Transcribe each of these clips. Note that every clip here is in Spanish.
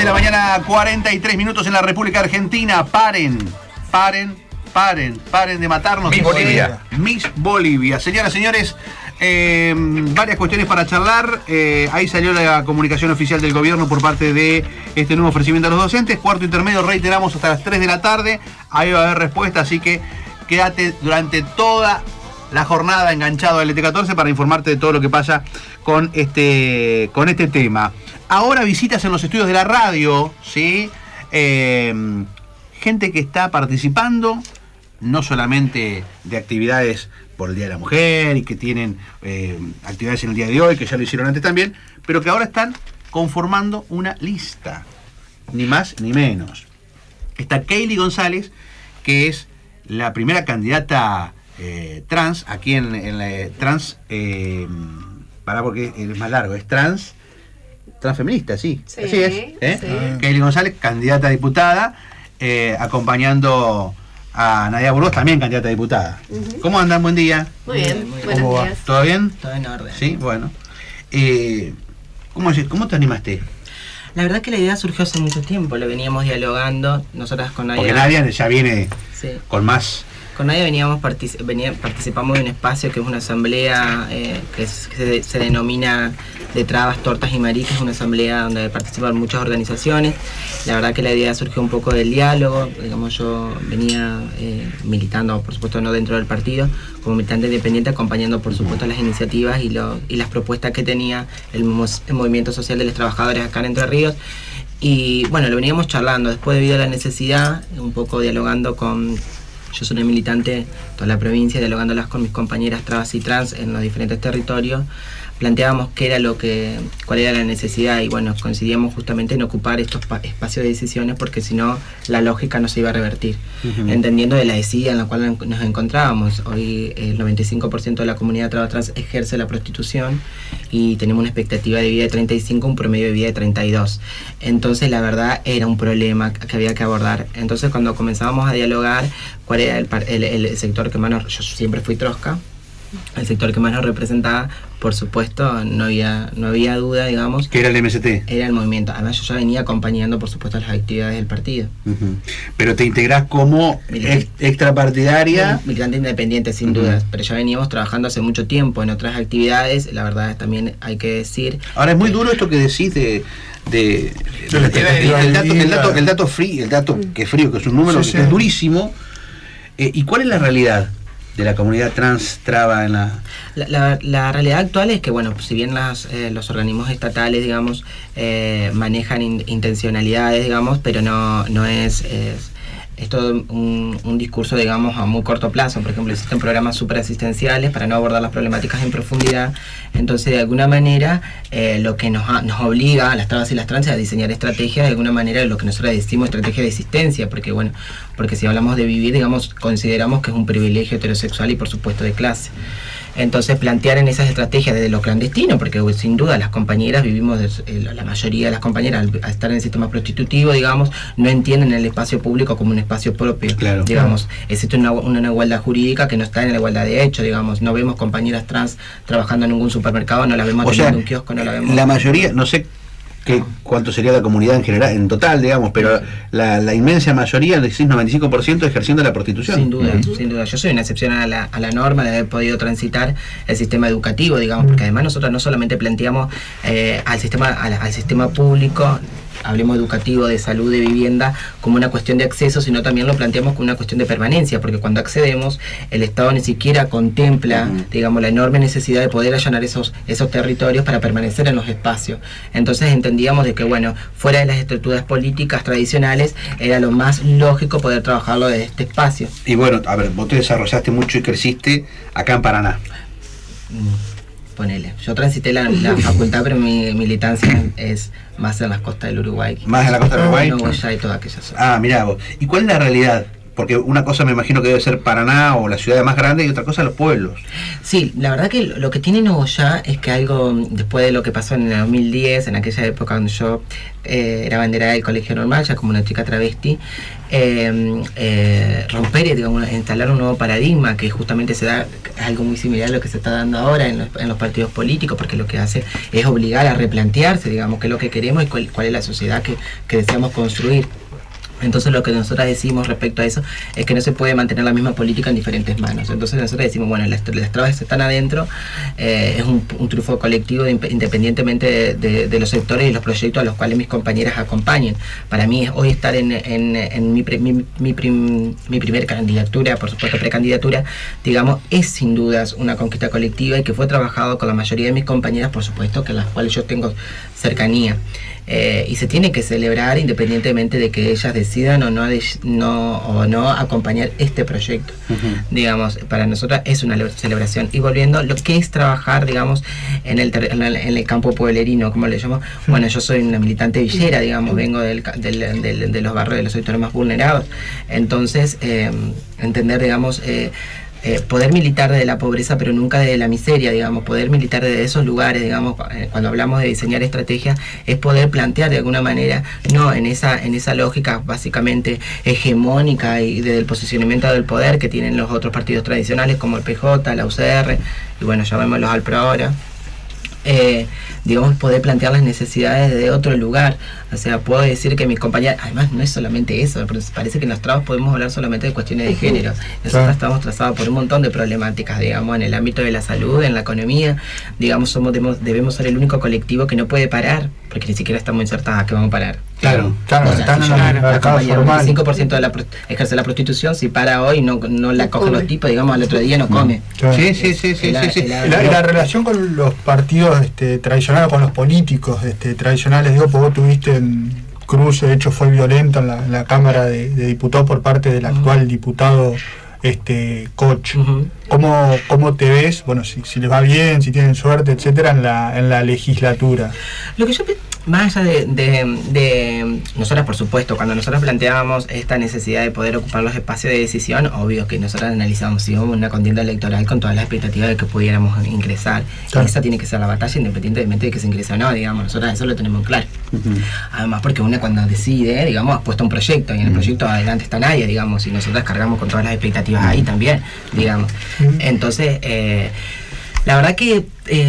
de la mañana, 43 minutos en la República Argentina. Paren de matarnos. Miss Bolivia. Miss Bolivia. Señoras, señores, varias cuestiones para charlar. Ahí salió la comunicación oficial del gobierno por parte de este nuevo ofrecimiento a los docentes. Cuarto intermedio, reiteramos, hasta las 3 de la tarde. Ahí va a haber respuesta, así que quédate durante toda la jornada enganchado al LT14 para informarte de todo lo que pasa con este tema. Ahora visitas en los estudios de la radio, ¿sí? Gente que está participando, no solamente de actividades por el Día de la Mujer y que tienen actividades en el día de hoy, que ya lo hicieron antes también, pero que ahora están conformando una lista, ni más ni menos. Está Kaylee González, que es la primera candidata trans, aquí en la trans, porque es más largo, es transfeminista, sí, así es. Sí. Kaylee González, candidata a diputada, acompañando a Nadia Burgos, también candidata a diputada. ¿Cómo andan? Buen día. Muy bien, buenos días. ¿Todo bien? Todo en orden. Sí, bueno. ¿Cómo te animaste? La verdad que la idea surgió hace mucho tiempo, lo veníamos dialogando, nosotras con Nadia. Porque Nadia ya viene con más. Con Nadia participamos de un espacio que es una asamblea que se denomina De Trabas, Tortas y Mariques, una asamblea donde participan muchas organizaciones. La verdad que la idea surgió un poco del diálogo, digamos, yo venía militando, por supuesto no dentro del partido, como militante independiente, acompañando por supuesto las iniciativas y las propuestas que tenía el movimiento social de los trabajadores acá en Entre Ríos. Y bueno, lo veníamos charlando, después debido a la necesidad, un poco dialogando con... Yo soy una militante de toda la provincia, dialogándolas con mis compañeras trans y trans en los diferentes territorios, planteábamos cuál era la necesidad y bueno, coincidíamos justamente en ocupar estos espacios de decisiones porque si no la lógica no se iba a revertir, entendiendo de la desidia en la cual nos encontrábamos. Hoy el 95% de la comunidad trans ejerce la prostitución y tenemos una expectativa de vida de 35, un promedio de vida de 32. Entonces la verdad era un problema que había que abordar. Entonces cuando comenzábamos a dialogar, cuál era el sector que más yo siempre fui trosca, el sector que más nos representaba, por supuesto, no había duda, digamos. ¿Qué era el MST? Era el movimiento. Además, yo ya venía acompañando, por supuesto, las actividades del partido. Pero te integrás como extrapartidaria. Militante independiente, sin dudas. Pero ya veníamos trabajando hace mucho tiempo en otras actividades, la verdad también hay que decir. Ahora, es muy duro esto que decís el dato que es frío, que es un número que es durísimo. ¿Y cuál es la realidad de la comunidad trans traba en la...? La realidad actual es que, bueno, si bien los organismos estatales, digamos, manejan intencionalidades, digamos, pero no es todo un discurso, digamos, a muy corto plazo. Por ejemplo, existen programas superasistenciales para no abordar las problemáticas en profundidad. Entonces, de alguna manera, lo que nos obliga a las trabas y las trans a diseñar estrategias, de alguna manera, lo que nosotros decimos estrategia de existencia, porque si hablamos de vivir, digamos, consideramos que es un privilegio heterosexual y, por supuesto, de clase. Entonces plantear en esas estrategias desde lo clandestino, porque sin duda las compañeras la mayoría de las compañeras al estar en el sistema prostitutivo, digamos, no entienden el espacio público como un espacio propio, digamos, existe una igualdad jurídica que no está en la igualdad de hecho, digamos, no vemos compañeras trans trabajando en ningún supermercado, no la vemos teniendo un kiosco, no la vemos. La mayoría, no sé cuánto sería la comunidad en general, en total, digamos, pero la inmensa mayoría, el 95% ejerciendo la prostitución. Sin duda, sin duda. Yo soy una excepción a la norma de haber podido transitar el sistema educativo, digamos, porque además nosotros no solamente planteamos al sistema público, hablemos educativo, de salud, de vivienda, como una cuestión de acceso, sino también lo planteamos como una cuestión de permanencia, porque cuando accedemos, el Estado ni siquiera contempla, digamos, la enorme necesidad de poder allanar esos territorios para permanecer en los espacios. Entonces entendíamos de que, bueno, fuera de las estructuras políticas tradicionales, era lo más lógico poder trabajarlo desde este espacio. Y bueno, a ver, vos te desarrollaste mucho y creciste acá en Paraná. Ponele. Yo transité la facultad, pero mi militancia es más en las costas del Uruguay. ¿Más en la costa del Uruguay? No, ya y toda aquella zona. Mirá vos. ¿Y cuál es la realidad Porque una cosa me imagino que debe ser Paraná o la ciudad más grande y otra cosa los pueblos. Sí, la verdad que lo que tiene Nogoyá es que algo, después de lo que pasó en el 2010, en aquella época cuando yo era banderada del colegio normal, ya como una chica travesti, romper, digamos, instalar un nuevo paradigma que justamente se da algo muy similar a lo que se está dando ahora en los partidos políticos, porque lo que hace es obligar a replantearse, digamos, qué es lo que queremos y cuál es la sociedad que deseamos construir. Entonces lo que nosotros decimos respecto a eso es que no se puede mantener la misma política en diferentes manos. Entonces nosotros decimos, bueno, las trabas están adentro, es un triunfo colectivo independientemente de los sectores y los proyectos a los cuales mis compañeras acompañen. Para mí hoy estar en mi primer candidatura, por supuesto precandidatura, digamos, es sin dudas una conquista colectiva y que fue trabajado con la mayoría de mis compañeras, por supuesto, que a las cuales yo tengo cercanía. Y se tiene que celebrar independientemente de que ellas decidan o no acompañar este proyecto. Digamos, para nosotras es una celebración. Y volviendo, lo que es trabajar, digamos, en el campo pueblerino, como le llamo, bueno, yo soy una militante villera, digamos, vengo de los barrios de los sectores más vulnerados. Entonces, entender, digamos, poder militar desde la pobreza, pero nunca desde la miseria, digamos, poder militar desde esos lugares, digamos, cuando hablamos de diseñar estrategias, es poder plantear de alguna manera, no en esa lógica básicamente hegemónica y desde el posicionamiento del poder que tienen los otros partidos tradicionales como el PJ, la UCR, y bueno, llamémoslos al PRO ahora. Digamos, poder plantear las necesidades de otro lugar. O sea, puedo decir que mis compañeras, además no es solamente eso, pero parece que en los trabajos podemos hablar solamente de cuestiones de género. Nosotros estamos trazados por un montón de problemáticas, digamos, en el ámbito de la salud, en la economía, digamos, debemos ser el único colectivo que no puede parar, porque ni siquiera estamos insertadas, que vamos a parar. Claro, O sea, están si en yo, el mercado formal. 5% ejerce la prostitución, si para hoy no la cogen los tipos, digamos, al otro día no come. Claro. Sí. La relación con los partidos tradicionales, con los políticos tradicionales, digo, porque vos tuviste cruce, de hecho fue violento en la Cámara de Diputados por parte del actual diputado Koch. ¿Cómo te ves? Bueno, si les va bien, si tienen suerte, etcétera, en la legislatura. Lo que yo más allá de nosotras, por supuesto, cuando nosotros planteábamos esta necesidad de poder ocupar los espacios de decisión, obvio que nosotros analizábamos si hubo una contienda electoral con todas las expectativas de que pudiéramos ingresar. Claro. Y esa tiene que ser la batalla independientemente de que se ingrese o no, digamos, nosotros eso lo tenemos claro. Además, porque una cuando decide, digamos, ha puesto un proyecto y en el proyecto adelante está nadie, digamos, y nosotros cargamos con todas las expectativas ahí también, digamos. Entonces, la verdad que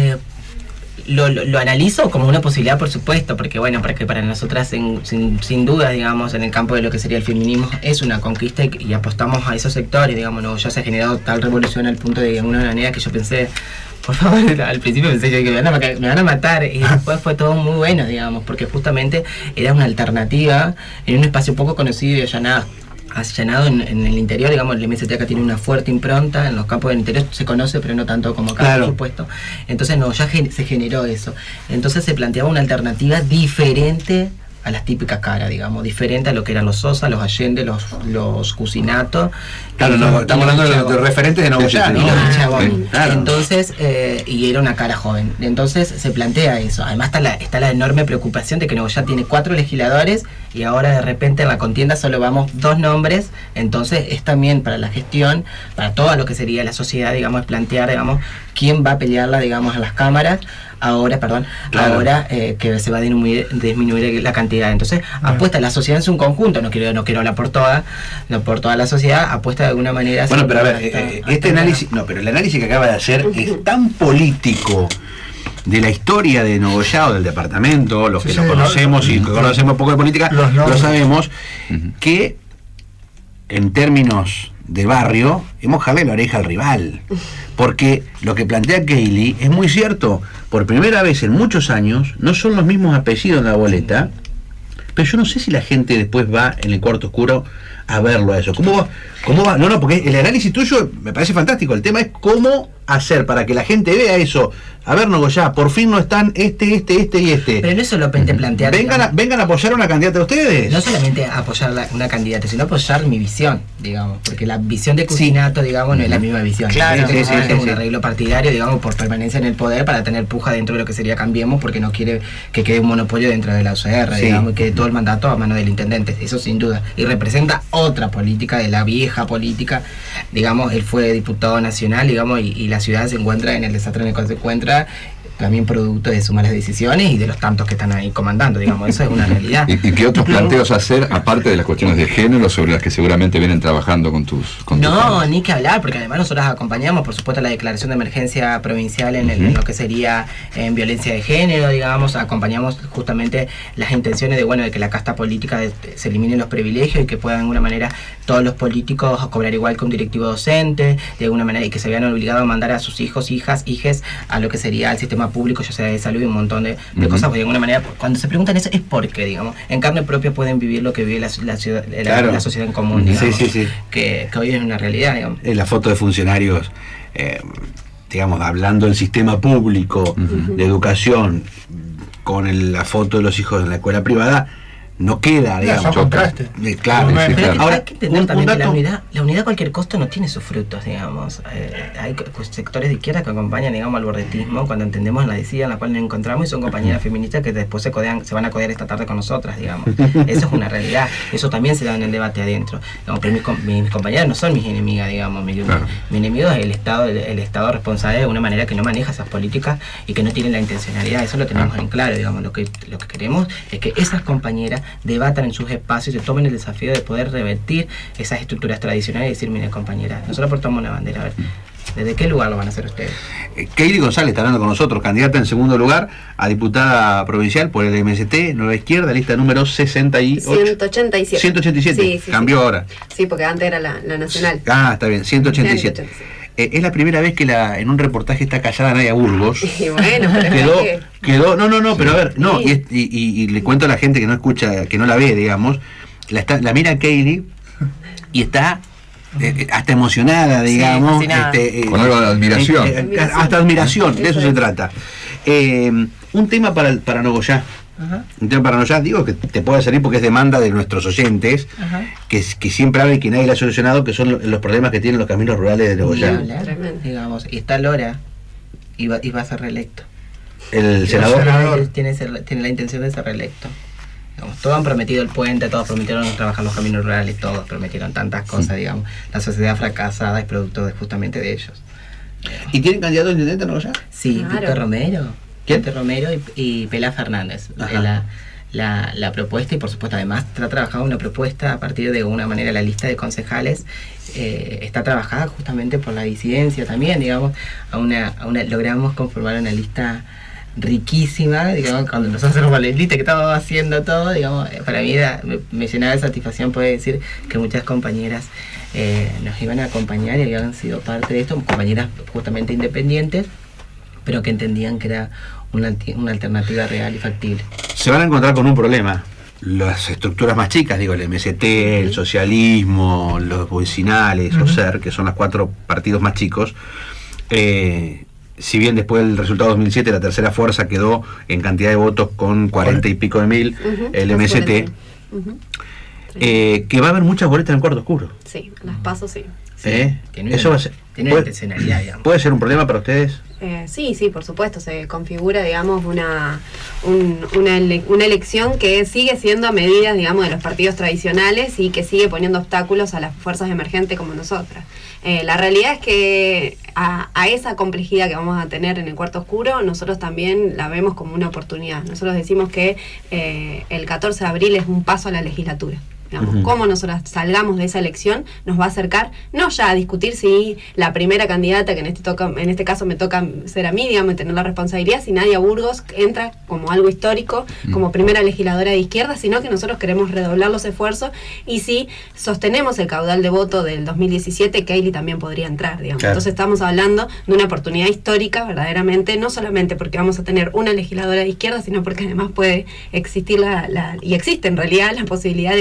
lo analizo como una posibilidad, por supuesto, porque bueno, porque para nosotras sin duda, digamos, en el campo de lo que sería el feminismo es una conquista y apostamos a esos sectores, digamos, no, ya se ha generado tal revolución al punto de alguna manera que yo pensé, por favor, al principio pensé que me van a matar, y después fue todo muy bueno, digamos, porque justamente era una alternativa en un espacio poco conocido y allanado en el interior, digamos, el MST acá tiene una fuerte impronta, en los campos del interior se conoce, pero no tanto como acá, claro, por supuesto. Entonces ya se generó eso. Entonces se planteaba una alternativa diferente a las típicas caras, digamos, diferente a lo que eran los Sosa, los Allende, los Cusinato. Claro, no, estamos hablando de los referentes de Nogoyá, ¿no? Claro. Entonces, y era una cara joven. Entonces se plantea eso. Además está la enorme preocupación de que Nogoyá tiene 4 legisladores y ahora de repente en la contienda solo vamos 2 nombres. Entonces es también para la gestión, para todo lo que sería la sociedad, digamos, plantear, digamos, quién va a pelearla, digamos, a las cámaras. Ahora que se va a disminuir la cantidad. Entonces, apuesta, la sociedad es un conjunto, no quiero hablar por toda la sociedad, apuesta de alguna manera. Bueno, pero a ver, pero el análisis que acaba de hacer es tan político de la historia de Nogoyá o del departamento, los que lo conocemos y que conocemos poco de política, lo sabemos, que en términos de barrio, hemos jalado la oreja al rival. Porque lo que plantea Keili es muy cierto. Por primera vez en muchos años, no son los mismos apellidos en la boleta, pero yo no sé si la gente después va en el cuarto oscuro a verlo a eso. ¿Cómo va? No, porque el análisis tuyo me parece fantástico. El tema es cómo hacer para que la gente vea eso? A ver, Nogoyá, por fin no están este y este. Pero no es solamente plantear... Vengan a apoyar a una candidata de ustedes. No solamente apoyar una candidata, sino apoyar mi visión, digamos. Porque la visión de Cucinato, digamos, no es la misma visión. Claro, sí, un arreglo partidario, digamos, por permanencia en el poder para tener puja dentro de lo que sería Cambiemos, porque no quiere que quede un monopolio dentro de la UCR, digamos, y que todo el mandato a mano del intendente. Eso sin duda. Y representa otra política, de la vieja política. Digamos, él fue diputado nacional, digamos, y la ciudad se encuentra en el desastre en el cual se encuentra, también producto de sus malas decisiones y de los tantos que están ahí comandando, digamos, eso es una realidad. ¿Y qué otros planteos hacer, aparte de las cuestiones de género, sobre las que seguramente vienen trabajando con tus No, ni que hablar, porque además nosotros acompañamos, por supuesto, la declaración de emergencia provincial en lo que sería en violencia de género, digamos, acompañamos justamente las intenciones de que la casta política se eliminen los privilegios y que puedan de alguna manera todos los políticos cobrar igual que un directivo docente, de alguna manera, y que se vean obligados a mandar a sus hijos, hijas, hijes a lo que sería el sistema público, ya sea de salud y un montón de cosas, porque de alguna manera cuando se preguntan eso es porque, digamos, en carne propia pueden vivir lo que vive la sociedad en común, digamos, que hoy es una realidad, digamos. La foto de funcionarios, digamos, hablando del sistema público de educación con la foto de los hijos en la escuela privada, no queda, digamos. Contraste. Claro. Ahora, hay que entender también que la unidad a cualquier costo no tiene sus frutos, digamos. Hay sectores de izquierda que acompañan, digamos, al bordetismo cuando entendemos la decisión en la cual nos encontramos, y son compañeras feministas que después se van a codear esta tarde con nosotras, digamos. Eso es una realidad. Eso también se da en el debate adentro. Digamos, pero mis compañeras no son mis enemigas, digamos. Mi enemigo es el Estado responsable de una manera que no maneja esas políticas y que no tiene la intencionalidad. Eso lo tenemos en claro, digamos. Lo que queremos es que esas compañeras debatan en sus espacios y tomen el desafío de poder revertir esas estructuras tradicionales y decir, mire, compañera, nosotros portamos una bandera, a ver, ¿desde qué lugar lo van a hacer ustedes? Keili González está hablando con nosotros, candidata en segundo lugar a diputada provincial por el MST, Nueva Izquierda, lista número 187. 187, sí, cambió ahora. Sí, porque antes era la nacional. Está bien, 187. Es la primera vez que en un reportaje está callada Nadia Burgos. Y bueno, pero quedó, no, pero a ver, no, y le cuento a la gente que no escucha, que no la ve, digamos, la mira Keili y está hasta emocionada, digamos, con algo de admiración. Hasta admiración, de eso se trata. Un tema para Nogoyá. Un tema para Nogoyá, digo que te puede salir porque es demanda de nuestros oyentes, que siempre hablan y que nadie le ha solucionado, que son los problemas que tienen los caminos rurales de Nogoyá. Digamos, y está Lora y va a ser reelecto. El senador tiene la intención de ser reelecto. Digamos, todos han prometido el puente, todos prometieron trabajar los caminos rurales, todos prometieron tantas cosas, digamos. La sociedad fracasada es producto justamente de ellos. ¿Y tienen candidato a intendente en Nogoyá? Sí, claro. Víctor Romero. Víctor Romero y Pelá Fernández. La propuesta, y por supuesto además está trabajada una propuesta a partir de una manera la lista de concejales está trabajada justamente por la disidencia también, digamos, logramos conformar una lista riquísima, digamos, cuando nosotros éramos la lista que estábamos haciendo todo, digamos, para mí me llenaba de satisfacción poder decir que muchas compañeras nos iban a acompañar y habían sido parte de esto, compañeras justamente independientes, pero que entendían que era una alternativa real y factible. Se van a encontrar con un problema. Las estructuras más chicas, digo, el MST, el socialismo, los vecinales, los SER, que son los 4 partidos más chicos, si bien después del resultado 2007 la tercera fuerza quedó en cantidad de votos con 40 y pico de mil, el MST, que va a haber muchas boletas en el cuarto oscuro. Sí, las paso, sí. Eso va a ser, tiene una intencionalidad, digamos. ¿Puede ser un problema para ustedes? Sí, por supuesto, se configura, digamos, una elección que sigue siendo a medida, digamos, de los partidos tradicionales y que sigue poniendo obstáculos a las fuerzas emergentes como nosotras. La realidad es que a esa complejidad que vamos a tener en el cuarto oscuro, nosotros también la vemos como una oportunidad. Nosotros decimos que el 14 de abril es un paso a la legislatura. Digamos, cómo nosotros salgamos de esa elección nos va a acercar, no ya a discutir si la primera candidata, que en este caso me toca ser a mí, digamos, y tener la responsabilidad, si Nadia Burgos entra como algo histórico, como primera legisladora de izquierda, sino que nosotros queremos redoblar los esfuerzos, y si sostenemos el caudal de voto del 2017, Keili también podría entrar, digamos. Claro. Entonces estamos hablando de una oportunidad histórica, verdaderamente, no solamente porque vamos a tener una legisladora de izquierda, sino porque además puede existir y existe en realidad la posibilidad de que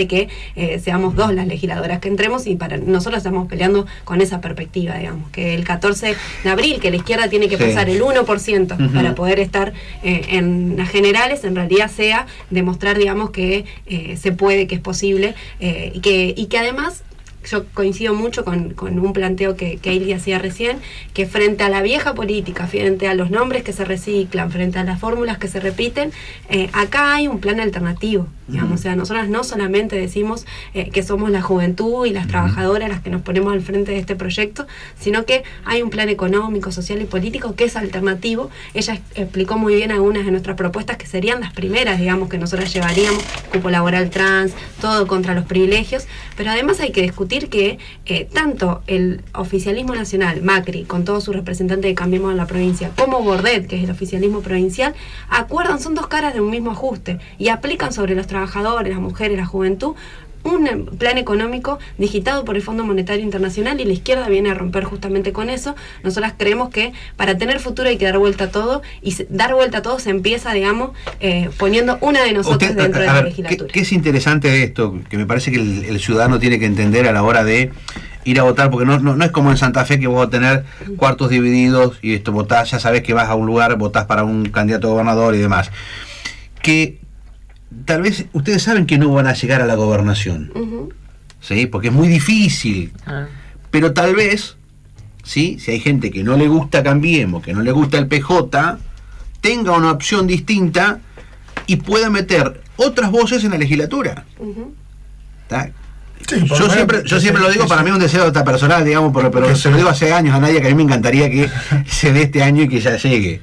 seamos 2 las legisladoras que entremos, y para nosotros estamos peleando con esa perspectiva, digamos, que el 14 de abril, que la izquierda tiene que pasar el 1% para poder estar en las generales, en realidad sea demostrar, digamos, que se puede, que es posible, y que además yo coincido mucho con un planteo que Hailey hacía recién, que frente a la vieja política, frente a los nombres que se reciclan, frente a las fórmulas que se repiten, acá hay un plan alternativo, digamos. O sea, nosotras no solamente decimos que somos la juventud y las trabajadoras las que nos ponemos al frente de este proyecto, sino que hay un plan económico, social y político que es alternativo. Ella explicó muy bien algunas de nuestras propuestas que serían las primeras, digamos, que nosotras llevaríamos: cupo laboral trans, todo contra los privilegios, pero además hay que discutir que tanto el oficialismo nacional, Macri, con todos sus representantes de Cambiemos en la provincia, como Bordet, que es el oficialismo provincial, acuerdan, son 2 caras de un mismo ajuste, y aplican sobre los trabajadores, las mujeres, la juventud, un plan económico digitado por el Fondo Monetario Internacional, y la izquierda viene a romper justamente con eso. Nosotras creemos que para tener futuro hay que dar vuelta a todo, y dar vuelta a todo se empieza, digamos, poniendo una de nosotros dentro de la legislatura. ¿Qué es interesante de esto? Que me parece que el ciudadano tiene que entender a la hora de ir a votar, porque no es como en Santa Fe, que vos vas a tener cuartos divididos y esto votás, ya sabés que vas a un lugar, votás para un candidato a gobernador y demás. Que tal vez ustedes saben que no van a llegar a la gobernación, ¿sí? Porque es muy difícil, pero tal vez, ¿sí? Si hay gente que no le gusta Cambiemos, que no le gusta el PJ, tenga una opción distinta y pueda meter otras voces en la legislatura. ¿Está? Sí, yo siempre lo digo, para mí es un deseo hasta personal, digamos, pero se lo digo hace años a Nadia, que a mí me encantaría que se dé este año y que ya llegue.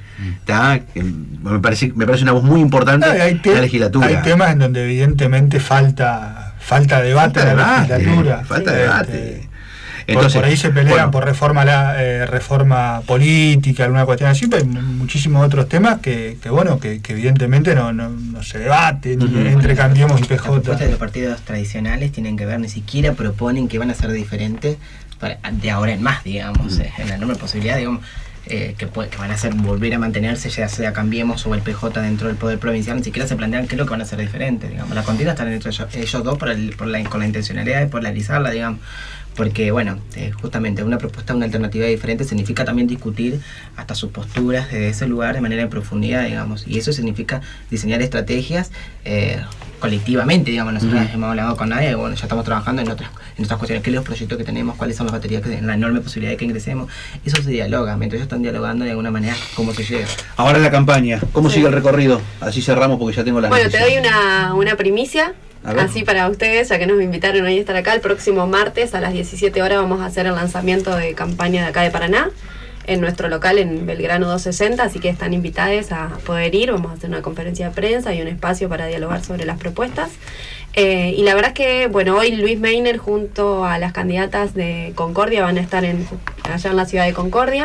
Me parece una voz muy importante en la legislatura. Hay temas en donde evidentemente falta debate en la legislatura. Falta debate. Entonces, por ahí se pelean por reforma política, alguna cuestión así, pero hay muchísimos otros temas que evidentemente no se debaten entre Cambiemos y PJ. Las propuestas de los partidos tradicionales tienen que ver, ni siquiera proponen que van a ser diferentes de ahora en más, digamos, en la enorme posibilidad, digamos, que van a hacer volver a mantenerse, ya sea Cambiemos o el PJ dentro del poder provincial. Ni siquiera se plantean qué es lo que van a hacer diferente, digamos. La contienda está entre ellos dos con la intencionalidad de polarizarla, digamos. Porque, bueno, justamente una propuesta, una alternativa diferente significa también discutir hasta sus posturas desde ese lugar de manera en profundidad, digamos, y eso significa diseñar estrategias colectivamente, digamos. Nosotros hemos hablado con nadie, bueno, ya estamos trabajando en otras cuestiones, qué son los proyectos que tenemos, cuáles son las baterías, la enorme posibilidad de que ingresemos. Eso se dialoga, mientras ellos están dialogando de alguna manera, cómo se llega. Ahora la campaña, ¿cómo sigue el recorrido? Así cerramos porque ya tengo la Bueno, noticias. Te doy una primicia. Así para ustedes, ya que nos invitaron hoy a estar acá, el próximo martes a las 17 horas vamos a hacer el lanzamiento de campaña de acá de Paraná, en nuestro local en Belgrano 260, así que están invitados a poder ir. Vamos a hacer una conferencia de prensa y un espacio para dialogar sobre las propuestas. Y la verdad es que, bueno, hoy Luis Meiner junto a las candidatas de Concordia van a estar allá en la ciudad de Concordia,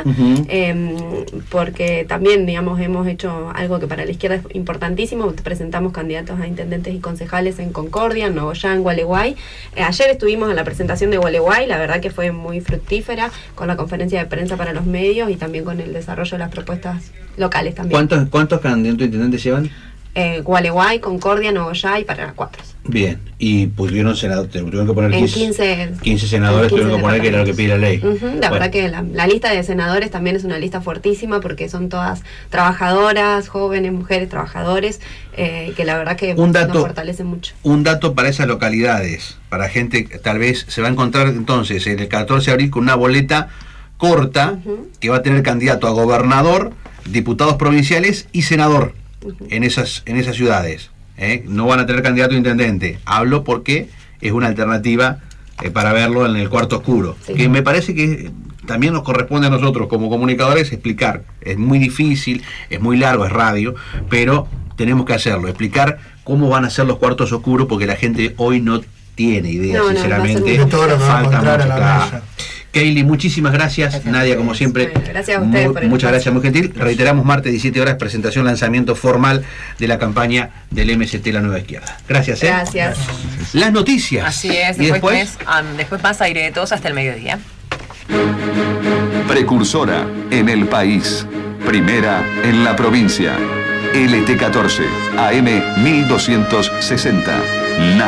porque también, digamos, hemos hecho algo que para la izquierda es importantísimo. Presentamos candidatos a intendentes y concejales en Concordia, en Nogoyá, Gualeguay. Ayer estuvimos en la presentación de Gualeguay, la verdad que fue muy fructífera, con la conferencia de prensa para los medios y también con el desarrollo de las propuestas locales también. ¿Cuántos candidatos a intendentes llevan? Gualeguay, Concordia, Nogoyá y Paraná 4. Bien, y pusieron senadores, tuvieron que poner 15 senadores, tuvieron que poner que era lo que pide la ley. La verdad que la lista de senadores también es una lista fuertísima, porque son todas trabajadoras, jóvenes, mujeres, trabajadores, que la verdad que nos fortalecen mucho. Un dato para esas localidades, para gente que tal vez se va a encontrar entonces el 14 de abril con una boleta corta que va a tener candidato a gobernador, diputados provinciales y senador. En esas ciudades, no van a tener candidato a intendente. Hablo porque es una alternativa para verlo en el cuarto oscuro, que me parece que también nos corresponde a nosotros como comunicadores explicar. Es muy difícil, es muy largo, es radio, pero tenemos que hacerlo, explicar cómo van a ser los cuartos oscuros, porque la gente hoy no tiene idea, sinceramente. Falta mucho. Hailey, muchísimas gracias. Nadia, como siempre, gracias a ustedes muchas gracias, muy gentil. Reiteramos, martes 17 horas, presentación, lanzamiento formal de la campaña del MST La Nueva Izquierda. Gracias. Gracias. Las noticias. Así es, después más aire de todos hasta el mediodía. Precursora en el país. Primera en la provincia. LT14, AM 1260.